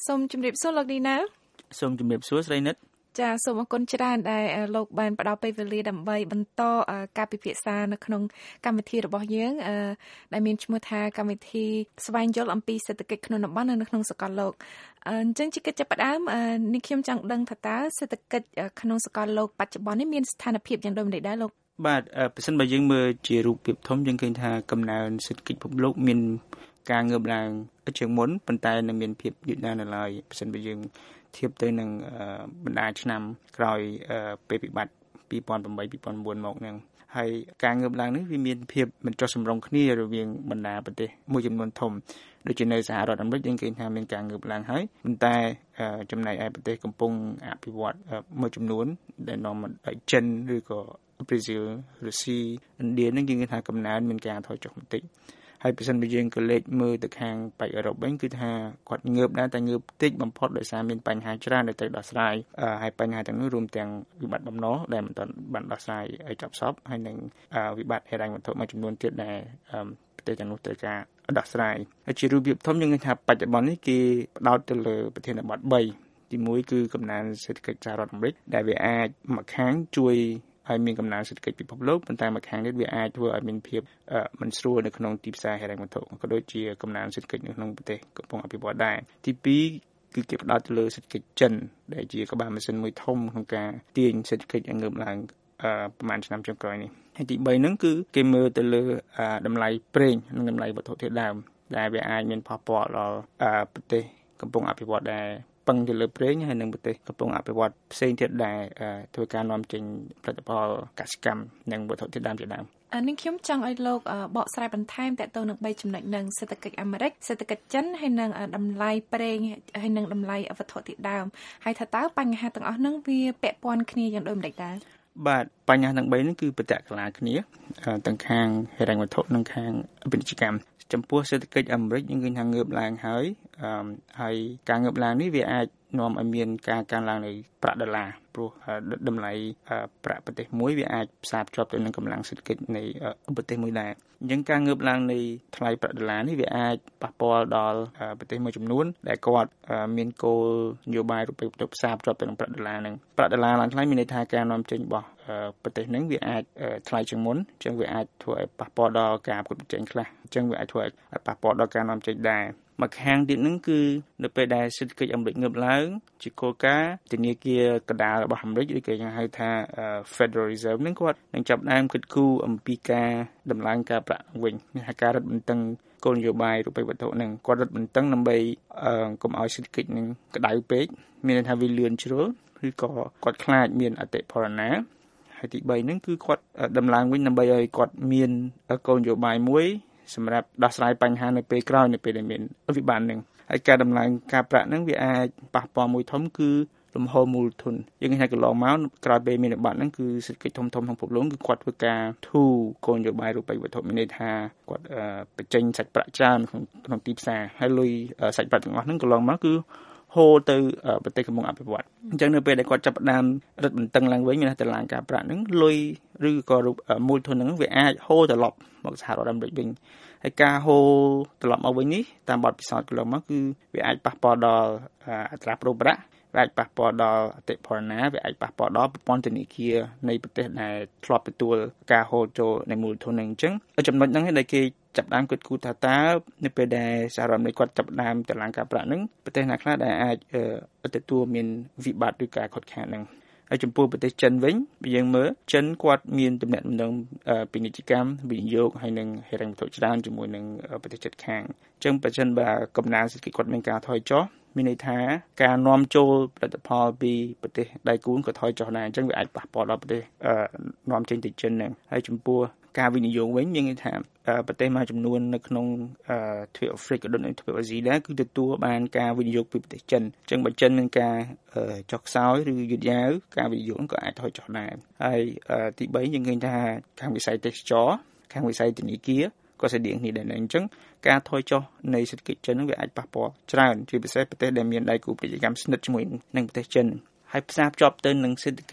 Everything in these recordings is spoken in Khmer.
សូមជម្រាបសួរលោកឌីណាសូមជម្រាបសួរស្រីនិតចាសូមអរគុណច្រើនដែលលោកបានផ្ដល់ពេលវេលាដើម្បីបន្តការពិភាក្សានៅក្នុងកម្មវិធីរបស់យើងដែលមានឈ្មោះថាកម្មវិធីស្វែងយល់អំពីសេដ្ឋកិច្ចក្នុងតំបន់នៅក្នុងសកលលោកអញ្ចឹងជាកិច្ចចាប់ផ្ដើមនេះខ្ញុំចង់ដឹងថាតើសេដ្ឋកិច្ចក្នុងសកលលោកបច្ចុប្បន្ននេះមានស្ថានភាពយ៉ាងដូចម្តេចដែរលោកបាទប្រសិនបើយើងមើលជារូបភាពធំយើងឃើញថាកំណើនសេដ្ឋកិច្ចពិភពលោកមានការងើបឡើងជាងមុនប៉ុន្តែនៅមានភាពយឺតយ៉ាវនៅឡើយប្រសិនបើយើងធៀបទៅនឹងបណ្ដាឆ្នាំក្រោយពេលវិបត្តិ2008-2009មកហ្នឹងហើយការងើបឡើងនេះវាមានភាពមិនចុះសម្រុងគ្នារវាងបណ្ដាប្រទេសមួយចំនួនធំដូចជានៅសហរដ្ឋអាមេរិកយើងឃើញថាមានការងើបឡើងហើយប៉ុន្តែចំណែកឯប្រទេសកំពុងអភិវឌ្ឍមួយចំនួនដែលនាំមកដោយចិនឬក៏ប្រេស៊ីលរុស្ស៊ីឥណ្ឌានឹងយើងឃើញថាកំណើនមានការថយចុះបន្តិចហើយប្រសិនបើយើងក៏លេចមើលទៅខាងប៉ែកអឺរ៉ុបវិញគឺថាគាត់ងើបដែរតែងើបតិចបំផុតដោយសារមានបញ្ហាច្រើនដែលត្រូវដោះស្រាយហើយបញ្ហាទាំងនោះរួមទាំងវិបត្តិបំណុលដែលមិនទាន់បានដោះស្រាយឲ្យចប់សពហើយនឹងវិបត្តិហិរញ្ញវត្ថុមួយចំនួនទៀតដែលប្រទេសទាំងនោះត្រូវការដោះស្រាយហើយជារូបភាពធំយើងឃើញថាបច្ចុប្បន្ននេះគេផ្ដោតទៅលើប្រធានបទ3ទី1គឺកំណើនសេដ្ឋកិច្ចសហរដ្ឋអាមេរិកដែលវាអាចមកខាងជួយហើយមានកំណើនសេដ្ឋកិច្ចពិភពលោកប៉ុន្តែមួយខាងទៀតវាអាចធ្វើឲ្យមានភាពមិនស្រួលនៅក្នុងទីផ្សារហិរញ្ញវត្ថុក៏ដូចជាកំណើនសេដ្ឋកិច្ចនៅក្នុងប្រទេសកំពុងអភិវឌ្ឍដែរទី2គឺគេផ្ដោតទៅលើសេដ្ឋកិច្ចចិនដែលជាក្បាលម៉ាស៊ីនមួយធំក្នុងការទាញសេដ្ឋកិច្ចឲ្យងើបឡើងប្រហែលឆ្នាំចុងក្រោយនេះហើយទី3ហ្នឹងគឺគេមើលទៅលើតម្លៃប្រេងនិងតម្លៃវត្ថុធាតុដើមដែលវាអាចមានផលប៉ះពាល់ដល់ប្រទេសកំពុងអភិវឌ្ឍដែរពឹងទៅលើប្រេងហើយនឹងប្រទេសកំពុងអភិវឌ្ឍផ្សេងទៀតដែលធ្វើការនាំចេញផលិតផលកសិកម្មនិងវត្ថុធាតុដើមជាដើមនេះខ្ញុំចង់ឲ្យលោកបកស្រាយបន្ថែមតទៅនឹង3ចំណុចនឹងសេដ្ឋកិច្ចអាមេរិកសេដ្ឋកិច្ចចិនហើយនឹងតម្លៃប្រេងហើយនឹងតម្លៃវត្ថុធាតុដើមហើយថាតើបញ្ហាទាំងអស់ហ្នឹងវាពាក់ព័ន្ធគ្នាយ៉ាងដូចម្តេចដែរបាទបញ្ហាទាំង3នេះគឺប្រតិកលាគ្នាទាំងខាងហិរញ្ញវត្ថុនិងខាងពាណិជ្ជកម្មចំពោះសេដ្ឋកិច្ចអាមេរិកយើងឃើញថាងើបឡើងហើយការងើបឡើងនេះវាអាចនាំឲ្យមានការកើនឡើងនៃប្រាក់ដុល្លារព្រោះតម្លៃប្រាក់ប្រទេសមួយវាអាចផ្សារភ្ជាប់ទៅនឹងកម្លាំងសេដ្ឋកិច្ចនៃប្រទេសមួយដែរអញ្ចឹងការងើបឡើងនៃថ្លៃប្រាក់ដុល្លារនេះវាអាចប៉ះពាល់ដល់ប្រទេសមួយចំនួនដែលគាត់មានគោលនយោបាយរូបិយវត្ថុផ្សារភ្ជាប់ទៅនឹងប្រាក់ដុល្លារហ្នឹងប្រាក់ដុល្លារឡើងថ្លៃមានន័យថាការនាំចេញរបស់ប្រទេសហ្នឹងវាអាចថ្លៃជាងមុនអញ្ចឹងវាអាចធ្វើឲ្យប៉ះពាល់ដល់ការប្រកួតប្រជែងខ្លះអញ្ចឹងវាអាចធ្វើឲ្យប៉ះពាល់ដល់ការនាំចេញដែរមកខាងទៀតហ្នឹងគឺនៅពេលដែលសេដ្ឋកិច្ចអាមេរិកងើបឡើងជាគោលការណ៍ធនាគារកណ្ដាលរបស់អាមេរិកឬក៏ហៅថា Federal Reserve ហ្នឹងគាត់នឹងចាប់ផ្ដើមគិតគូរអំពីការដំឡើងការប្រាក់វិញមានហៅការរឹតបន្តឹងគោលនយោបាយរូបិយវត្ថុហ្នឹងគាត់រឹតបន្តឹងដើម្បីកុំឲ្យសេដ្ឋកិច្ចហ្នឹងក្តៅពេកមានន័យថាវាលឿនជ្រុលឬក៏គាត់ខ្លាចមានអតិផរណាហើយទី3ហ្នឹងគឺគាត់ដំឡើងវិញដើម្បីឲ្យគាត់មានគោលនយោបាយមួយសម្រាប់ដោះស្រាយបញ្ហានៅពេលក្រោយនៅពេលដែលមានវិបត្តិហ្នឹងហើយការដំឡើងការប្រាក់ហ្នឹងវាអាចប៉ះពាល់មួយធំគឺលំហូរមូលធនយើងឃើញថាកន្លងមកក្រោយពេលមានវិបត្តិហ្នឹងគឺសេដ្ឋកិច្ចធំៗក្នុងពិភពលោកគឺគាត់ធ្វើការធូរគោលនយោបាយរូបិយវត្ថុមានន័យថាគាត់បញ្ចេញសាច់ប្រាក់ច្រើនក្នុងទីផ្សារហើយលុយសាច់ប្រាក់ទាំងអស់ហ្នឹងកន្លងមកគឺហូរទៅប្រទេសកំពុងអភិវឌ្ឍអញ្ចឹងនៅពេលដែលគាត់ចាប់ផ្ដើមរឹតបន្តឹងឡើងវិញមានតែឡើងការប្រាក់ហ្នឹងលុយឬក៏មូលធនហ្នឹងវាអាចហូរត្រឡប់មកសហរដ្ឋអាមេរិកវិញហើយការហូរត្រឡប់មកវិញនេះតាមបទពិសោធន៍កន្លងមកគឺវាអាចប៉ះពាល់ដល់អត្រាប្រូប្រាក់វាអាចប៉ះពាល់ដល់អតិផរណាវាអាចប៉ះពាល់ដល់ប្រព័ន្ធធនាគារនៃប្រទេសដែលធ្លាប់ទទួលការហូរចូលនៃមូលធនហ្នឹងអញ្ចឹងចំណុចហ្នឹងឯងដែលគេចាប់ដើមគិតគូរថាតើនៅពេលដែលសហរដ្ឋអាមេរិកគាត់ចាប់ដើមតឡើងការប្រាក់ហ្នឹងប្រទេសណាខ្លះដែលអាចទទួលមានវិបត្តិឬការខុតខាតហ្នឹងហើយចំពោះប្រទេសចិនវិញយើងមើលចិនគាត់មានទំនាក់ទំនងពាណិជ្ជកម្មវិនិយោគហើយនិងហិរញ្ញវត្ថុច្រើនជាមួយនឹងប្រទេសជិតខាងអញ្ចឹងប្រសិនបើកំណើនសេដ្ឋកិច្ចគាត់មានការថយចុះមានន័យថាការនាំចូលផលិតផលពីប្រទេសដៃគូក៏ថយចុះដែរអញ្ចឹងវាអាចប៉ះពាល់ដល់ប្រទេសនាំចេញទៅចិនហ្នឹងហើយចំពោះការវិនិយោគវិញមានន័យថាប្រទេសមួយចំនួននៅក្នុងទ្វីបអាហ្វ្រិកក៏ដូចនៅទ្វីបអាស៊ីដែរគឺទទួលបានការវិនិយោគពីប្រទេសចិនអញ្ចឹងបើចិនមានការចុះខ្សោយឬយឺតយ៉ាវការវិនិយោគក៏អាចថយចុះដែរហើយទី3យើងឃើញថាខាងវិស័យទេសចរខាងវិស័យធនាគារក៏ស្តៀងគ្នាដែរអញ្ចឹងការថយចុះនៃសេដ្ឋកិច្ចចិននឹងវាអាចប៉ះពាល់ច្រើនជាពិសេសប្រទេសដែលមានដៃគូពាណិជ្ជកម្មស្និទ្ធជាមួយនឹងប្រទេសចិនហើយផ្សារភ្ជាប់ទៅនឹងសេដ្ឋកិច្ច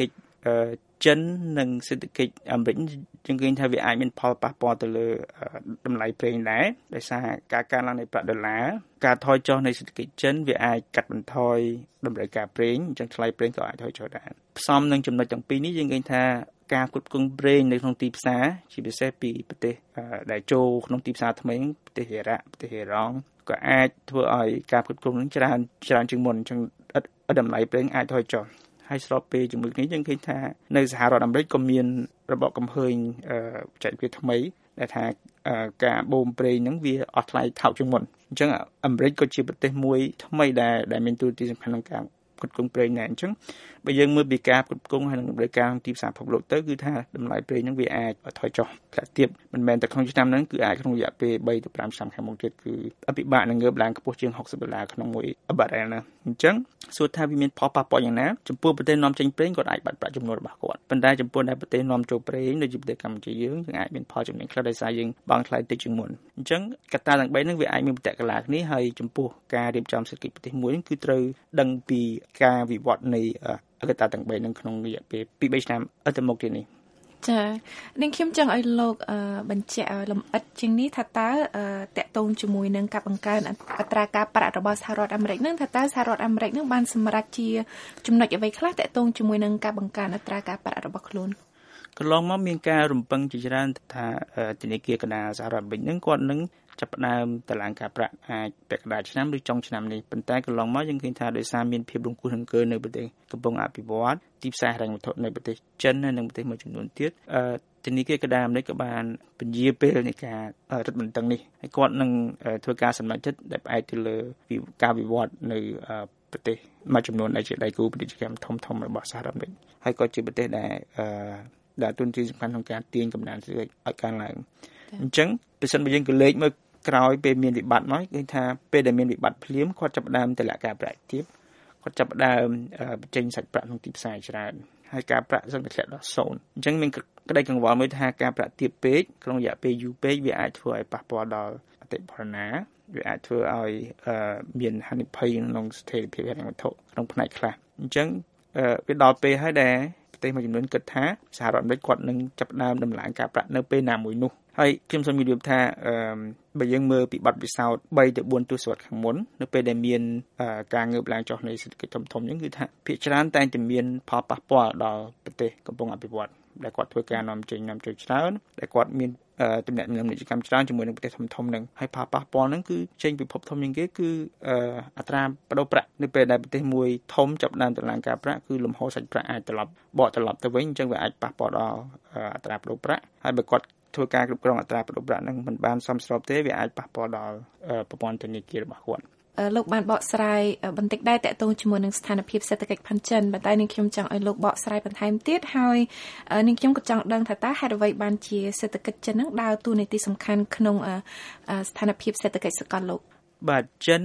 ចិននិងសេដ្ឋកិច្ចអាមេរិកជាងគេថាវាអាចមានផលប៉ះពាល់ទៅលើតម្លៃប្រេងដែរដោយសារការកើនឡើងនៃប្រាក់ដុល្លារការថយចុះនៃសេដ្ឋកិច្ចចិនវាអាចកាត់បន្ថយតម្រូវការប្រេងអញ្ចឹងថ្លៃប្រេងក៏អាចថយចុះដែរផ្សំនឹងចំណុចទាំងពីរនេះយើងឃើញថាការគ្រប់គ្រងប្រេងនៅក្នុងទីផ្សារជាពិសេសពីប្រទេសដែលចូលក្នុងទីផ្សារថ្មីប្រទេសអ៊ីរ៉ាក់ប្រទេសអ៊ីរ៉ង់ក៏អាចធ្វើឲ្យការគ្រប់គ្រងនឹងច្រើនជាងមុនអញ្ចឹងតម្លៃប្រេងអាចថយចុះហើយស្របពេលជាមួយគ្នាយើងឃើញថានៅសហរដ្ឋអាមេរិកក៏មានរបបកំហើញបច្ចេកវិទ្យាថ្មីដែលថាការបូមប្រេងហ្នឹងវាអស់ថ្លៃថោកជាងមុនអញ្ចឹងអាមេរិកក៏ជាប្រទេសមួយថ្មីដែលមានតួនាទីសំខាន់ក្នុងការគ្រប់គ្រងប្រេងដែរអញ្ចឹងបើយើងមើលពីការគ្រប់គ្រងហើយនឹងតម្រូវការក្នុងទីផ្សារពិភពលោកទៅគឺថាតម្លៃប្រេងហ្នឹងវាអាចថយចុះធ្លាក់ទាបមិនមែនតែក្នុងឆ្នាំហ្នឹងគឺអាចក្នុងរយៈពេល3ទៅ5ឆ្នាំខាងមុខទៀតគឺពិបាកនឹងងើបឡើងខ្ពស់ជាង$60ក្នុងមួយបារ៉ែលណាអញ្ចឹងសួរថាវាមានផលប៉ះពាល់យ៉ាងណាចំពោះប្រទេសនាំចេញប្រេងគាត់អាចបាត់ប្រាក់ចំណូលរបស់គាត់ប៉ុន្តែចំពោះដែលប្រទេសនាំចូលប្រេងដូចជាប្រទេសកម្ពុជាយើងអាចមានផលចំណេញខ្លះដោយសារយើងបង់ថ្លៃតិចជាងមុនអញ្ចឹងកត្តាទាំង3ហ្នឹងវាអាចមានបច្ចៈកលាគ្នាហើយចំពោះការរៀបចំសេដ្ឋកិច្ចប្រទេសមួយហ្នឹងគឺត្រូវដឹងពីការវិវត្តនៃកត្តាទាំង3ហ្នឹងក្នុងរយៈពេល 2-3 ឆ្នាំទៅមុខទៀតនេះចានាងខ្ញុំចង់ឲ្យលោកបញ្ជាក់លម្អិតជាងនេះថាតើតកតងជាមួយនឹងការបង្កើនអត្រាការប្រាក់របស់សហរដ្ឋអាមេរិកនឹងថាតើសហរដ្ឋអាមេរិកនឹងបានសម្រេចជាចំណុចអ្វីខ្លះតកតងជាមួយនឹងការបង្កើនអត្រាការប្រាក់របស់ខ្លួនកន្លងមកមានការរំពឹងជាច្រើនថាធនាគារកណ្ដាលសហរដ្ឋអាមេរិកនឹងគាត់នឹងចាប់ផ្ដើមតឡើងការប្រាក់អាចពាក់កណ្ដាលឆ្នាំឬចុងឆ្នាំនេះប៉ុន្តែកន្លងមកយើងឃើញថាដោយសារមានភាពរង្គោះរង្គើនៅប្រទេសកំពុងអភិវឌ្ឍទីផ្សារហិរញ្ញវត្ថុនៅប្រទេសចិននិងប្រទេសមួយចំនួនទៀតធនាគារកណ្ដាលអាមេរិកក៏បានពន្យាពេលនៃការរឹតបន្តឹងនេះហើយគាត់នឹងធ្វើការសម្រេចចិត្តដែលផ្អែកទៅលើការវិវត្តនៅប្រទេសមួយចំនួនដែលជាដៃគូពាណិជ្ជកម្មធំៗរបស់សហរដ្ឋអាមេរិកហើយក៏ជាប្រទេសដែលទូនទីសំខាន់ក្នុងការទាញកំណើនសេដ្ឋកិច្ចឲ្យកើនឡើងអញ្ចឹងប្រសិនបើយើងក៏លេខមើលក្រោយពេលមានវិបត្តិមកឃើញថាពេលដែលមានវិបត្តិភ្លាមគាត់ចាប់ផ្ដើមទម្លាក់ការប្រាក់ទាបគាត់ចាប់ផ្ដើមបញ្ចេញសាច់ប្រាក់ក្នុងទីផ្សារច្រើនហើយការប្រាក់សឹងតែធ្លាក់ដល់0អញ្ចឹងមានក្តីកង្វល់មួយថាការប្រាក់ទាបពេកក្នុងរយៈពេលយូរពេកវាអាចធ្វើឲ្យប៉ះពាល់ដល់អតិផរណាវាអាចធ្វើឲ្យមានហានិភ័យក្នុងស្ថិរភាពហិរញ្ញវត្ថុក្នុងផ្នែកខ្លះអញ្ចឹងវាដល់ពេលហើយដែលប្រទេសមួយចំនួនគិតថាសហរដ្ឋអាមេរិកគាត់នឹងចាប់ផ្ដើមដំឡើងការប្រាក់នៅពេលណាមួយនោះហើយខ្ញុំសូមជម្រាបថាបើយើងមើលពីបទពិសោធន៍3ទៅ4ទសវត្សរ៍ខាងមុននៅពេលដែលមានការងើបឡើងចុះនៃសេដ្ឋកិច្ចធំៗហ្នឹងគឺថាភាគច្រើនតែងតែមានផលប៉ះពាល់ដល់ប្រទេសកំពុងអភិវឌ្ឍដែលគាត់ធ្វើការនាំចេញនាំចូលច្រើនដែលគាត់មានទំនាក់ទំនងពាណិជ្ជកម្មច្រើនជាមួយនឹងប្រទេសធំៗហ្នឹងហើយផលប៉ះពាល់ហ្នឹងគឺចេញពិភពធំជាងគេគឺអត្រាប្តូរប្រាក់នៅពេលដែលប្រទេសមួយធំចាប់ផ្ដើមដំឡើងការប្រាក់គឺលំហូរសាច់ប្រាក់អាចបកត្រឡប់ទៅវិញអញ្ចឹងវាអាចប៉ះពាល់ដល់អត្រាប្តូរប្រាក់ហើយបើគាត់ធ្វើការគ្រប់គ្រងអត្រាប្តូរប្រាក់ហ្នឹងមិនបានសមស្របទេវាអាចប៉ះពាល់ដល់ប្រព័ន្ធធនាគាររបស់គាត់លោកបានបកស្រាយបន្តិចដែរតកតងជាមួយនឹងស្ថានភាពសេដ្ឋកិច្ចផាន់ចិនប៉ុន្តែនាងខ្ញុំចង់ឲ្យលោកបកស្រាយបន្ថែមទៀតហើយនាងខ្ញុំក៏ចង់ដឹងថាតើហេតុអ្វីបានជាសេដ្ឋកិច្ចចិនហ្នឹងដើរតួនាទីសំខាន់ក្នុងស្ថានភាពសេដ្ឋកិច្ចសកលលោកបាទចិន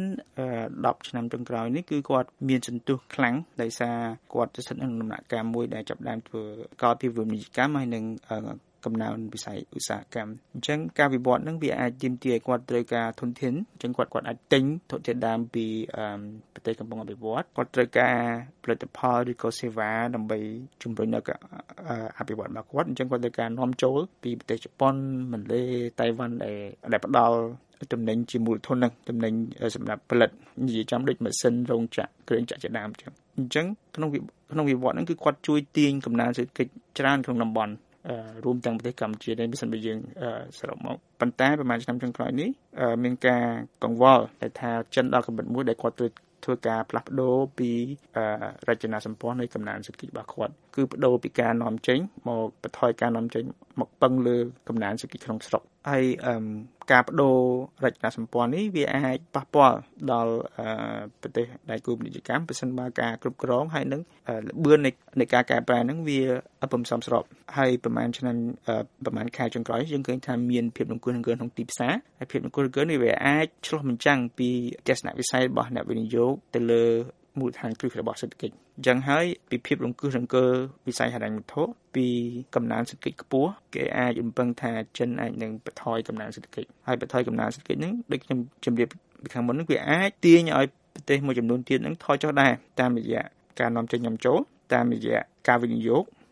10ឆ្នាំចុងក្រោយនេះគឺគាត់មានសន្ទុះខ្លាំងដោយសារគាត់ស្ថិតក្នុងដំណាក់កាលមួយដែលចាប់ផ្ដើមធ្វើកលពិភពពាណិជ្ជកម្មហើយនឹងកំណើនវិស័យឧស្សាហកម្មអញ្ចឹងការវិវត្តហ្នឹងវាអាចទាមទារឲ្យគាត់ត្រូវការធនធានអញ្ចឹងគាត់អាចទិញធនធានដើមពីប្រទេសកំពុងអភិវឌ្ឍគាត់ត្រូវការផលិតផលឬក៏សេវាដើម្បីជំរុញដល់អភិវឌ្ឍរបស់គាត់អញ្ចឹងគាត់ត្រូវការនាំចូលពីប្រទេសជប៉ុនម៉ាឡេតៃវ៉ាន់ដែលផ្ដល់តំណែងជាមូលធនហ្នឹងតំណែងសម្រាប់ផលិតនិយាយចំដូចម៉ាស៊ីនរោងចក្រគ្រឿងចក្រជាដើមអញ្ចឹងក្នុងវិវត្តហ្នឹងគឺគាត់ជួយទាញកំណើនសេដ្ឋកិច្ចច្រើនក្នុងតំបន់រួមទាំងប្រទេសកម្ពុជាដែរបើសិនបើយើងសរុបមកប៉ុន្តែប្រហែលឆ្នាំចុងក្រោយនេះមានការកង្វល់ដែលថាចិនដល់កម្រិតមួយដែលគាត់ធ្វើការផ្លាស់ប្ដូរពីរចនាសម្ព័ន្ធនៃកំណើនសេដ្ឋកិច្ចរបស់គាត់គឺបដូរពីការនាំចេញមកបន្ថយការនាំចេញមកពឹងលើកំណើនសេដ្ឋកិច្ចក្នុងស្រុកហើយការបដូររចនាសម្ព័ន្ធនេះវាអាចប៉ះពាល់ដល់ប្រទេសដៃគូពាណិជ្ជកម្មប្រសិនបើការគ្រប់គ្រងហើយនឹងល្បឿននៃការកែប្រែហ្នឹងវាពុំសមស្របហើយប្រហែលខែចុងក្រោយយើងឃើញថាមានភាពរង្គោះរង្គើក្នុងទីផ្សារហើយភាពរង្គោះរង្គើនេះវាអាចឆ្លុះបញ្ចាំងពីទស្សនវិស័យរបស់អ្នកវិនិយោគទៅលើមូលដ្ឋានគ្រឹះរបស់សេដ្ឋកិច្ចអញ្ចឹងហើយពីភាពរង្គោះរង្គើវិស័យហិរញ្ញវត្ថុពីកំណើនសេដ្ឋកិច្ចខ្ពស់គេអាចរំពឹងថាចិនអាចនឹងបន្ថយកំណើនសេដ្ឋកិច្ចហើយបន្ថយកំណើនសេដ្ឋកិច្ចហ្នឹងដូចខ្ញុំជម្រាបពីខាងមុនហ្នឹងវាអាចទាញឲ្យប្រទេសមួយចំនួនទៀតហ្នឹងថយចុះដែរតាមរយៈការនាំចេញនាំចូលតាមរយៈការវិនិយោគ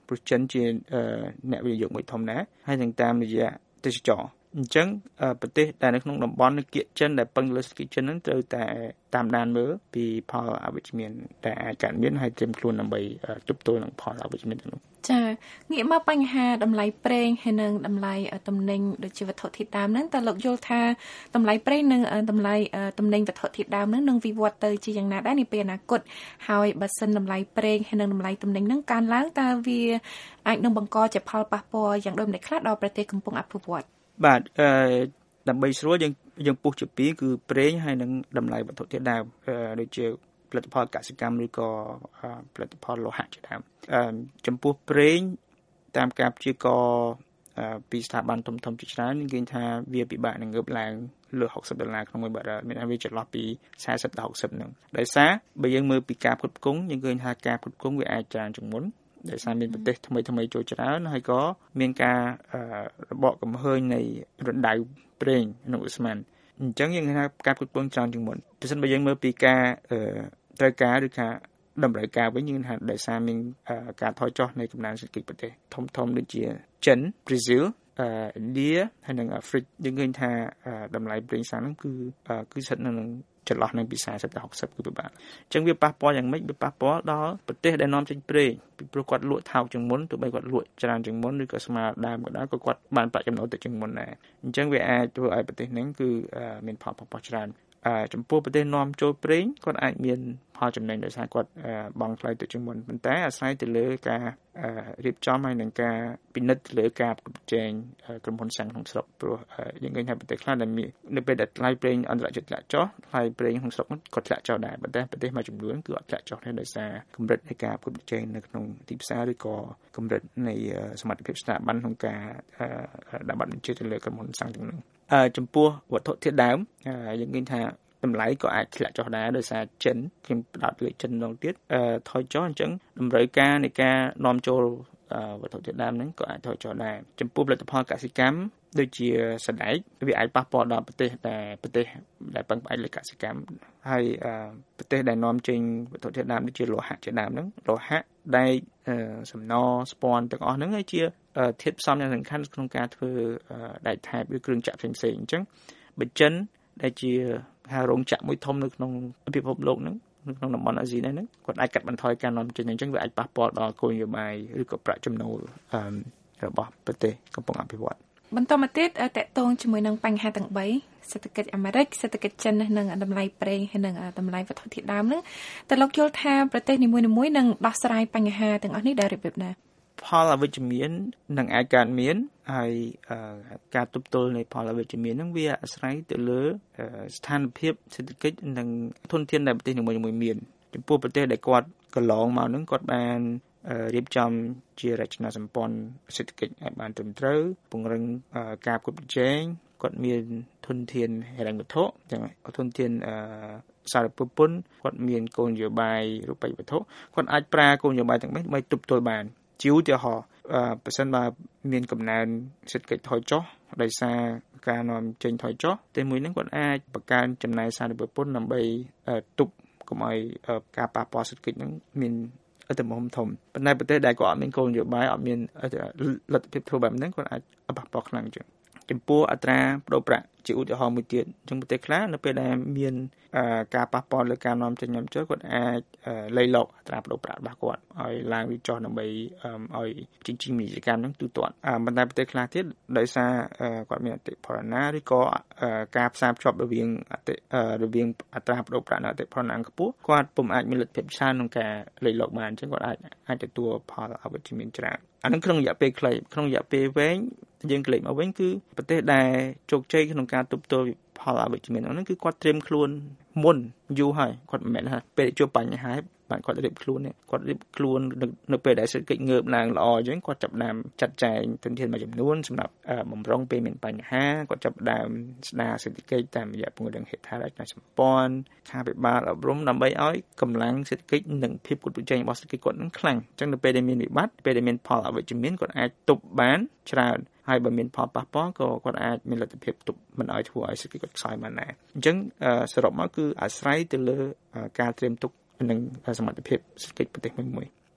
ព្រោះចិនជាអ្នកវិនិយោគមួយធំណាស់ហើយនឹងតាមរយៈទេសចរអញ្ចឹងប្រទេសដែលនៅក្នុងតំបន់នៃគៀកចិនដែលពឹងលើសេដ្ឋកិច្ចចិនហ្នឹងត្រូវតែតាមដានមើលពីផលអវិជ្ជមានដែលអាចកើតមានហើយត្រៀមខ្លួនដើម្បីទប់ទល់នឹងផលអវិជ្ជមានទាំងនោះចាងាកមកបញ្ហាតម្លៃប្រេងហើយនិងតម្លៃទំនិញដូចជាវត្ថុធាតុដើមហ្នឹងតើលោកយល់ថាតម្លៃប្រេងនិងតម្លៃទំនិញវត្ថុធាតុដើមហ្នឹងនឹងវិវត្តទៅជាយ៉ាងណាដែរនាពេលអនាគតហើយបើសិនតម្លៃប្រេងហើយនិងតម្លៃទំនិញហ្នឹងកើនឡើងតើវាអាចនឹងបង្កជាផលប៉ះពាល់យ៉ាងដូចម្តេចខ្លះដល់ប្រទេសកំពុងអភិវឌ្ឍបាទដើម្បីស្រួលយើងពុះជាពីរគឺប្រេងហើយនិងតម្លៃវត្ថុធាតុដើមដូចជាផលិតផលកសិកម្មឬក៏ផលិតផលលោហៈជាដើមចំពោះប្រេងតាមការព្យាករណ៍ពីស្ថាប័នធំៗជាច្រើនយើងឃើញថាវាពិបាកនឹងងើបឡើងលើ$60ក្នុង1បារ៉ែលមានថាវាចន្លោះពី40ដល់60ហ្នឹងដោយសារបើយើងមើលពីការផ្គត់ផ្គង់យើងឃើញថាការផ្គត់ផ្គង់វាអាចច្រើនជាងមុនដោយសារមានប្រទេសថ្មីចូលច្រើនហើយក៏មានការរបកកំហើញនៃរណ្ដៅប្រេងនិងឧស្ម័នអញ្ចឹងយើងឃើញថាការផ្គត់ផ្គង់ច្រើនជាងមុនប្រសិនបើយើងមើលពីការត្រូវការឬការតម្រូវការវិញយើងថាដោយសារមានការថយចុះនៃកំណើនសេដ្ឋកិច្ចប្រទេសធំដូចជាចិនប្រេស៊ីលឥណ្ឌាហើយនិងអាហ្វ្រិកយើងឃើញថាតម្លៃប្រេងសាំងហ្នឹងគឺស្ថិតនៅនឹងចន្លោះនឹងពី40ដល់60គឺពិបាកអញ្ចឹងវាប៉ះពាល់យ៉ាងម៉េចវាប៉ះពាល់ដល់ប្រទេសដែលនាំចេញប្រេងពីព្រោះគាត់លក់ថោកជាងមុនទោះបីគាត់លក់ច្រើនជាងមុនឬក៏ស្មើដើមក៏ដោយក៏គាត់បានប្រាក់ចំណូលទៅជាងមុនដែរអញ្ចឹងវាអាចធ្វើឲ្យប្រទេសហ្នឹងគឺមានផលប៉ះពាល់ច្រើនចំពោះប្រទេសនាំចូលប្រេងគាត់អាចមានផលចំណេញដោយសារគាត់បង់ថ្លៃទៅជាងមុនប៉ុន្តែអាស្រ័យទៅលើការរៀបចំហើយនឹងការពិនិត្យលើការប្រកួតប្រជែងក្រុមហ៊ុនសាំងក្នុងស្រុកព្រោះយើងឃើញថាប្រទេសខ្លះដែលមាននៅពេលដែលថ្លៃប្រេងអន្តរជាតិធ្លាក់ចុះថ្លៃប្រេងក្នុងស្រុកក៏ធ្លាក់ចុះដែរប៉ុន្តែប្រទេសមួយចំនួនគឺអត់ធ្លាក់ចុះទេដោយសារកម្រិតនៃការប្រកួតប្រជែងនៅក្នុងទីផ្សារឬក៏កម្រិតនៃសមត្ថភាពស្ថាប័នក្នុងការដាក់ប័ណ្ណបញ្ជាទៅលើក្រុមហ៊ុនសាំងទាំងនោះចំពោះវត្ថុធាតុដើមយើងឃើញថាតម្លៃក៏អាចធ្លាក់ចុះដែរដោយសារចិនខ្ញុំផ្ដោតលើចិនម្ដងទៀតថយចុះអញ្ចឹងតម្រូវការនៃការនាំចូលវត្ថុធាតុដើមហ្នឹងក៏អាចថយចុះដែរចំពោះផលិតផលកសិកម្មដូចជាសណ្ដែកវាអាចប៉ះពាល់ដល់ប្រទេសដែលពឹងផ្អែកលើកសិកម្មហើយប្រទេសដែលនាំចេញវត្ថុធាតុដើមដូចជាលោហៈជាដើមហ្នឹងលោហៈដែកសំណស្ពាន់ទាំងអស់ហ្នឹងជាធាតុផ្សំយ៉ាងសំខាន់ក្នុងការធ្វើដែកថែបឬគ្រឿងចក្រផ្សេងៗអញ្ចឹងបើចិនដែលជារោងចក្រមួយធំនៅក្នុងពិភពលោកហ្នឹងនៅក្នុងតំបន់អាស៊ីហ្នឹងគាត់អាចកាត់បន្ថយការនាំចេញអញ្ចឹងវាអាចប៉ះពាល់ដល់គោលនយោបាយឬក៏ប្រាក់ចំណូលរបស់ប្រទេសកំពុងអភិវឌ្ឍបន្តមកទៀតតកតងជាមួយនឹងបញ្ហាទាំង3សេដ្ឋកិច្ចអាមេរិកសេដ្ឋកិច្ចចិននិងតម្លៃប្រេងហើយនិងតម្លៃវត្ថុធាតុដើមហ្នឹងតើលោកយល់ថាប្រទេសនីមួយៗនឹងដោះស្រាយបញ្ហាទាំងអស់នេះដោយរបៀបណាផលអវិជ្ជមាននឹងអាចកើតមានហើយការទប់ទល់នៃផលអវិជ្ជមានហ្នឹងវាអាស្រ័យទៅលើស្ថានភាពសេដ្ឋកិច្ចនិងធនធានដែលប្រទេសនីមួយៗមានចំពោះប្រទេសដែលគាត់កន្លងមកហ្នឹងគាត់បានរៀបចំជារចនាសម្ព័ន្ធសេដ្ឋកិច្ចឲ្យបានត្រឹមត្រូវពង្រឹងការប្រកួតប្រជែងគាត់មានធនធានហិរញ្ញវត្ថុចឹងធនធានសារពើពន្ធគាត់មានគោលនយោបាយរូបិយវត្ថុគាត់អាចប្រើគោលនយោបាយទាំងនេះដើម្បីទប់ទល់បានជាឧទាហរណ៍ប្រសិនបើមានកំណើនសេដ្ឋកិច្ចថយចុះដោយសារការនាំចេញថយចុះតែមួយហ្នឹងគាត់អាចបង្កើនចំណាយសារពើពន្ធដើម្បីទប់កុំឲ្យការប៉ះពាល់សេដ្ឋកិច្ចហ្នឹងមានអតិមហមធំប៉ុន្តែប្រទេសដែលគាត់អត់មានគោលនយោបាយអត់មានលទ្ធភាពធ្វើបែបហ្នឹងគាត់អាចប៉ះពាល់ខ្លាំងជាងចំពោះអត្រាប្តូរប្រាក់ជាឧទាហរណ៍មួយទៀតអញ្ចឹងប្រទេសខ្លះនៅពេលដែលមានការប៉ះពាល់លើការនាំចេញនាំចូលគាត់អាចលៃលកអត្រាប្តូរប្រាក់របស់គាត់ឲ្យឡើងឬចុះដើម្បីឲ្យជញ្ជីងពាណិជ្ជកម្មហ្នឹងទូទាត់ប៉ុន្តែប្រទេសខ្លះទៀតដោយសារគាត់មានអតិផរណាឬក៏ការផ្សារភ្ជាប់រវាងអត្រាប្តូរប្រាក់និងអតិផរណាខ្ពស់គាត់ពុំអាចមានលទ្ធភាពច្រើនក្នុងការលៃលកបានអញ្ចឹងគាត់អាចទទួលផលអវិជ្ជមានច្រើនអានឹងក្នុងរយៈពេលខ្លីក្នុងរយៈពេលវែងយើងក្លែកមកវិញគឺប្រទេសដែលជោគជ័យក្នុងការទប់ទល់ផលអវិជ្ជមានហ្នឹងគឺគាត់ត្រៀមខ្លួនមុនយូរហើយគាត់មិនមែនថាពេលជួបបញ្ហាបានគាត់រៀបខ្លួននៅពេលដែលសេដ្ឋកិច្ចងើបឡើងល្អអញ្ចឹងគាត់ចាប់ផ្ដើមចាត់ចែងធនធានមួយចំនួនសម្រាប់បំរុងពេលមានបញ្ហាគាត់ចាប់ផ្ដើមស្ដារសេដ្ឋកិច្ចតាមរយៈពង្រឹងហេដ្ឋារចនាសម្ព័ន្ធខាងពិបាលអប់រំដើម្បីឲ្យកម្លាំងសេដ្ឋកិច្ចនិងភាពប្រកួតប្រជែងរបស់សេដ្ឋកិច្ចគាត់នឹងខ្លាំងអញ្ចឹងនៅពេលដែលមានវិបត្តិពេលដែលមានផលអវិជ្ជមានគាត់អាចទប់បានច្រើនហើយបើមានផលប៉ះពាល់ក៏គាត់អាចមានលទ្ធភាពទប់មិនឲ្យធ្វើឲ្យសេដ្ឋកិច្ចគាត់ខ្សោយបានដែរអញ្ចឹងសរុបមកគឺអាស្រ័យទៅលើការត្រៀមទុកនិងសមត្ថភាពសេដ្ឋកិច្ចប្រទេសមួយ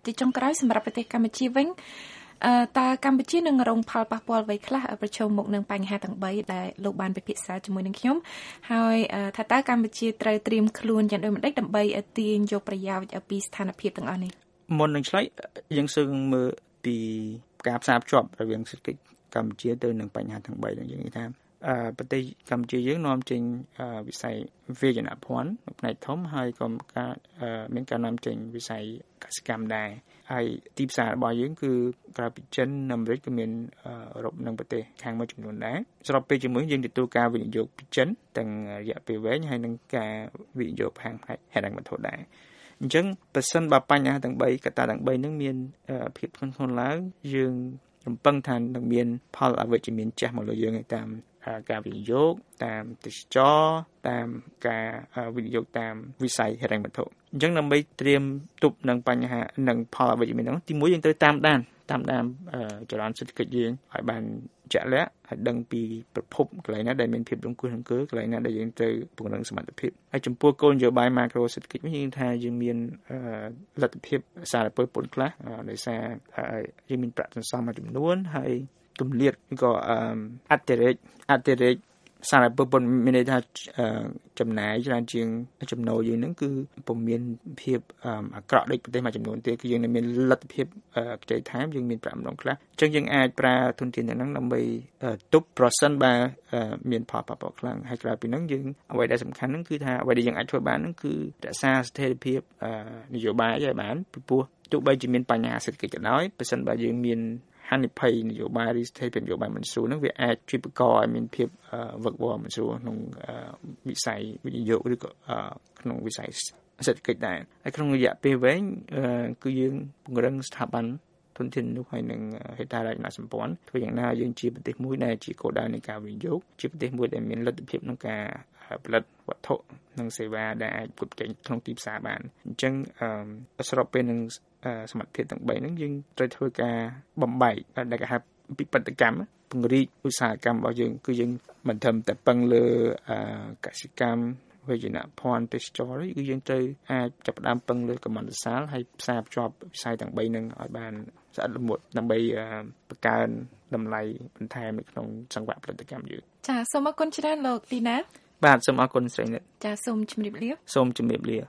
ជាចុងក្រោយសម្រាប់ប្រទេសកម្ពុជាវិញតើកម្ពុជានឹងរងផលប៉ះពាល់អ្វីខ្លះប្រឈមមុខនឹងបញ្ហាទាំង3ដែលលោកបានពិភាក្សាជាមួយនឹងខ្ញុំហើយថាតើកម្ពុជាត្រូវត្រៀមខ្លួនយ៉ាងដូចម្តេចដើម្បីទាញយកប្រយោជន៍ពីស្ថានភាពទាំងអស់នេះមុននឹងឆ្លើយយើងសឹងមើលពីការផ្សារភ្ជាប់រវាងសេដ្ឋកិច្ចកម្ពុជាទៅនឹងបញ្ហាទាំង3នេះយើងនិយាយថាប្រទេសកម្ពុជាយើងនាំចេញវិស័យវិជ្ជាភ័ណ្ឌផ្នែកធំហើយក៏មានការនាំចេញវិស័យកសិកម្មដែរហើយទីផ្សាររបស់យើងគឺក្រៅពីចិនអាមេរិកក៏មានអឺរ៉ុបនិងប្រទេសខាងមួយចំនួនដែរស្របពេលជាមួយយើងទទួលការវិនិយោគពីចិនទាំងរយៈពេលវែងហើយនឹងការវិនិយោគខាងហិរញ្ញវត្ថុដែរអញ្ចឹងប្រសិនបើបញ្ហាទាំង3កត្តាទាំង3នឹងមានភាពធ្ងន់ធ្ងរឡើងយើងរំពឹងថានឹងមានផលអវិជ្ជមានចាស់មកលើយើងតាមការវិនិយោគតាមទេសចរតាមការវិនិយោគតាមវិស័យហិរញ្ញវត្ថុអញ្ចឹងដើម្បីត្រៀមទប់នឹងបញ្ហានិងផលអវិជ្ជមាននោះទី1យើងត្រូវតាមដានចរន្តសេដ្ឋកិច្ចយើងឲ្យបានជាក់លាក់ឲ្យដឹងពីប្រភពកន្លែងណាដែលមានភាពរង្គោះរង្គើកន្លែងណាដែលយើងត្រូវពង្រឹងសមត្ថភាពហើយចំពោះគោលនយោបាយម៉ាក្រូសេដ្ឋកិច្ចវិញយើងថាយើងមានលទ្ធភាពសារពើពន្ធខ្លះដោយសារយើងមានប្រាក់សន្សំមួយចំនួនហើយគម្លាតក៏អតិរេកសារពើពន្ធមានន័យថាចំណាយច្រើនជាងចំណូលយើងហ្នឹងគឺពុំមានភាពអាក្រក់ដូចប្រទេសមួយចំនួនទេគឺយើងនឹងមានលទ្ធភាពខ្ចីថែមយើងមានប្រាក់ម្ដងខ្លះអញ្ចឹងយើងអាចប្រើធនធានទាំងហ្នឹងដើម្បីទប់ប្រសិនបើមានផលប៉ះពាល់ខ្លាំងហើយក្រៅពីហ្នឹងយើងអ្វីដែលសំខាន់ហ្នឹងគឺថាអ្វីដែលយើងអាចធ្វើបានហ្នឹងគឺរក្សាស្ថិរភាពនយោបាយឲ្យបានពីព្រោះទោះបីជាមានបញ្ហាសេដ្ឋកិច្ចក៏ដោយប្រសិនបើយើងមានហានិភ័យនយោបាយឬស្ថិរភាពនយោបាយមិនស្រួលហ្នឹងវាអាចជួយបង្កឲ្យមានភាពវឹកវរមិនស្រួលក្នុងវិស័យវិនិយោគឬក៏ក្នុងវិស័យសេដ្ឋកិច្ចដែរហើយក្នុងរយៈពេលវែងគឺយើងពង្រឹងស្ថាប័នធនធាននោះហើយនឹងហេដ្ឋារចនាសម្ព័ន្ធធ្វើយ៉ាងណាយើងជាប្រទេសមួយដែលជាគោលដៅនៃការវិនិយោគជាប្រទេសមួយដែលមានលទ្ធភាពក្នុងការផលិតវត្ថុនិងសេវាដែលអាចផ្គត់ផ្គង់ក្នុងទីផ្សារបានអញ្ចឹងស្របពេលនឹងសមត្ថភាពទាំង3ហ្នឹងយើងត្រូវធ្វើការបំបែកដែលគេហៅពិពិធកម្មពង្រីកឧស្សាហកម្មរបស់យើងគឺយើងមិនត្រឹមតែពឹងលើកសិកម្មវិជ្ជាភ័ណ្ឌទេសចរគឺយើងត្រូវអាចចាប់ផ្ដើមពឹងលើកម្មន្តសាលហើយផ្សារភ្ជាប់វិស័យទាំង3ហ្នឹងឲ្យបានស្អិតល្មួតដើម្បីបង្កើនតម្លៃបន្ថែមនៅក្នុងសង្វាក់ផលិតកម្មយើងចាសូមអរគុណច្រើនលោកទីណាបាទសូមអរគុណស្រីនិតចាសូមជម្រាបលាសូមជម្រាបលា